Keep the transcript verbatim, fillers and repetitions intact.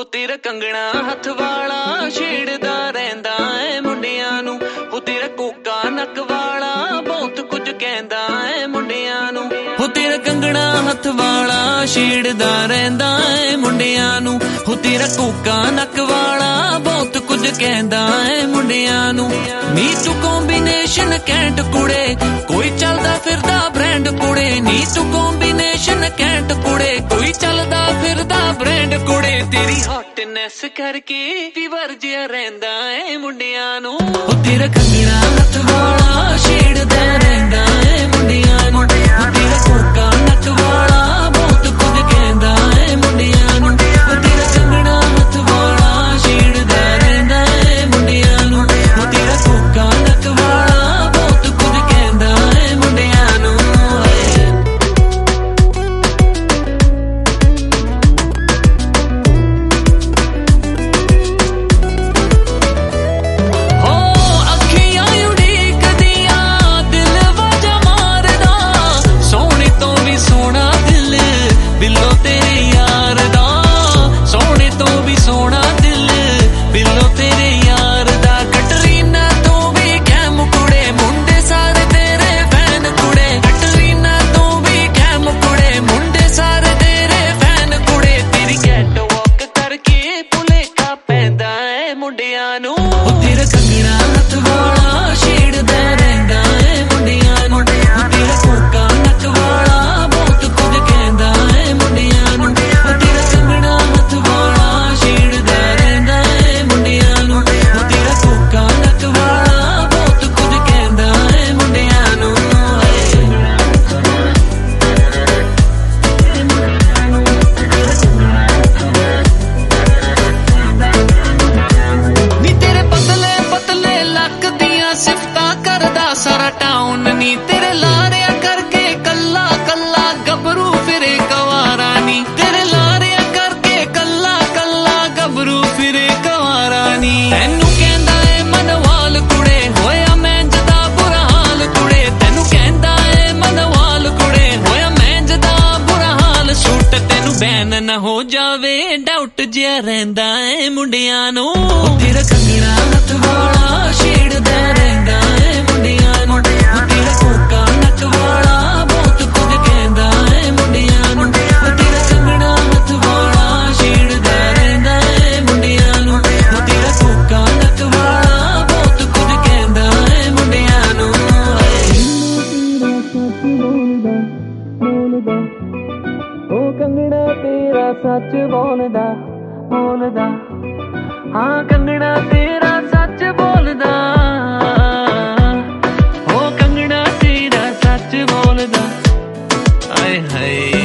ਹੋ ਤੇਰਾ ਕੰਗਣਾ ਹੱਥ ਵਾਲਾ ਛੇੜਦਾ ਰਹਿੰਦਾ ਏ ਮੁੰਡਿਆਂ ਨੂੰ, ਹੋ ਤੇਰਾ ਕੋਕਾ ਨੱਕ ਵਾਲਾ ਬਹੁਤ ਕੁਝ ਕਹਿੰਦਾ ਏ ਮੁੰਡਿਆਂ ਨੂੰ, ਹੋ ਤੇਰਾ ਕੰਗਣਾ ਹੱਥ ਵਾਲਾ ਛੇੜਦਾ ਰਹਿੰਦਾ ਏ ਮੁੰਡਿਆਂ ਨੂੰ, ਹੋ ਤੇਰਾ ਕੋਕਾ ਨੱਕ ਵਾਲਾ ਬਹੁਤ ਕੁਝ ਕਹਿੰਦਾ ਏ ਮੁੰਡਿਆਂ ਨੂੰ। ਨੀ ਤੂੰ ਕੰਬੀਨੇਸ਼ਨ ਕੈਂਟ ਕੁੜੇ ਕੋਈ ਚੱਲਦਾ ਫਿਰਦਾ ਬ੍ਰਾਂਡ ਕੁੜੇ, ਨੀ ਤੂੰ ਕੰਬੀਨੇਸ਼ਨ ਕੈਂਟ ਕੁੜੇ ਕੋਈ ਚੱਲਦਾ ਫਿਰਦਾ ਬ੍ਰਾਂਡ ਕੁੜੇ, ਤੇਰੀ ਹੌਟਨੈਸ ਕਰਕੇ ਫੀਵਰ ਜਿਹਾ ਰਹਿੰਦਾ ਏ ਮੁੰਡਿਆਂ ਨੂੰ, ਉਹ ਤੇਰਾ ਕੰਗਣਾ ਹੱਥ ਵਾਲਾ ਛੇੜਦਾ ਰਹਿੰਦਾ ਏ ਮੁੰਡਿਆਂ ਨੂੰ, ਉਹ ਤੇਰਾ ਕੋਕਾ ਨੱਕ ਵਾਲਾ ਬਹੁਤ ਕੁਝ ਕਹਿੰਦਾ ਏ ਮੁੰਡਿਆਂ ਨੂੰ, ਉਹ ਤੇਰਾ ਕੰਗਣਾ ਹੱਥ ਵਾਲਾ ਛੇੜਦਾ ਰਹਿੰਦਾ ਏ ਮੁੰਡਿਆਂ ਨੂੰ, ਉਹ ਤੇਰਾ ਕੋਕਾ ਨੱਕ ਵਾਲਾ ਬਹੁਤ ਕੁਝ ਕਹਿੰਦਾ ਏ ਮੁੰਡਿਆਂ ਨੂੰ। ਸਾਰਾ ਟਾਊਨ ਨੀ ਤੇਰੇ ਲਾਰਿਆ ਕਰਕੇ ਕੱਲਾ ਕੱਲਾ ਗੱਭਰੂ ਫਿਰੇ ਕਵਾਰਾ ਨੀ, ਤੇਰੇ ਲਾਰਿਆ ਕਰਕੇ ਕੱਲਾ ਕੱਲਾ ਗੱਭਰੂ ਫਿਰੇ ਕਵਾਰਾ ਨੀ, ਤੈਨੂੰ ਕਹਿੰਦਾ ਏ ਮਨਵਾਲ ਕੁੜੇ ਹੋਇਆ ਮੈਂਜ ਦਾ ਬੁਰਾ ਹਾਲ ਕੁੜੇ, ਤੈਨੂੰ ਕਹਿੰਦਾ ਏ ਮਨਵਾਲ ਕੁੜੇ ਹੋਇਆ ਮੈਂਜ ਦਾ ਬੁਰਾ ਹਾਲ, ਸੂਟ ਤੈਨੂੰ ਬੈਨ ਨਾ ਹੋ ਜਾਵੇ ਡਾਊਟ ਜਿਹਾ ਰਹਿੰਦਾ ਏ ਮੁੰਡਿਆਂ ਨੂੰ, ਤੇਰਾ ਕੰਗਣਾ ਹੱਥ ਵਾਲਾ ਛੇੜਦਾ ਰਹਿੰਦਾ ਏ ਮੁੰਡਿਆਂ ਨੂੰ, ਤੇਰਾ ਕੋਕਾ ਨੱਕ ਵਾਲਾ ਬਹੁਤ ਕੁਝ ਕਹਿੰਦਾ ਏ ਮੁੰਡਿਆਂ ਨੂੰ, ਤੇਰਾ ਕੰਗਣਾ ਹੱਥ ਵਾਲਾ ਛੇੜਦਾ ਰਹਿੰਦਾ ਏ ਮੁੰਡਿਆਂ ਨੂੰ, ਤੇਰਾ ਕੋਕਾ ਨੱਕ ਵਾਲਾ ਬਹੁਤ ਕੁਝ ਕਹਿੰਦਾ ਏ ਮੁੰਡਿਆਂ ਨੂੰ। ਉਹ ਕੰਗਣਾ ਤੇਰਾ ਸੱਚ ਬੋਲਦਾ ਬੋਲਦਾ, ਹਾਂ ਕੰਗਣਾ ਤੇਰਾ ਸੱਚ ਬੋਲਦਾ, ਉਹ ਕੰਗਣਾ ਤੇਰਾ ਸੱਚ ਬੋਲਦਾ, ਆਏ ਹਾਏ।